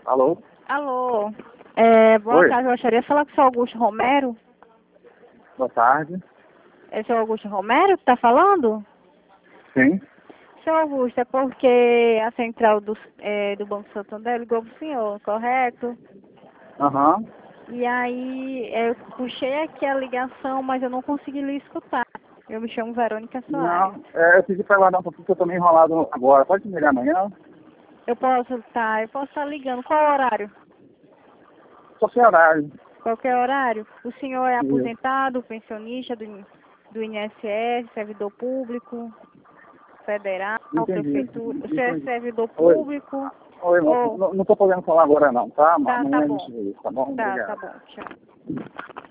Alô? Alô, boa Oi, tarde, eu gostaria de falar com o seu Augusto Romero. boa tarde. É o seu Augusto Romero que está falando? Sim. Seu Augusto, é porque a central do Banco Santander ligou para o senhor, correto? Aham. E aí eu puxei aqui a ligação, mas eu não consegui lhe escutar. Eu me chamo Verônica Soares. Não, eu pedi para guardar um pouquinho que eu tô meio enrolado agora. Pode me ligar amanhã? Eu posso estar ligando. Qual horário? Qualquer horário. Qualquer horário? O senhor é Isso. aposentado, pensionista do INSS, servidor público? Federal, Entendi. prefeitura, você é Entendi. servidor Oi. público Oi, ou... não tô podendo falar agora não, tá? Tá Amanhã a bom. gente vê isso, tá bom? Tá Obrigado. bom, tchau.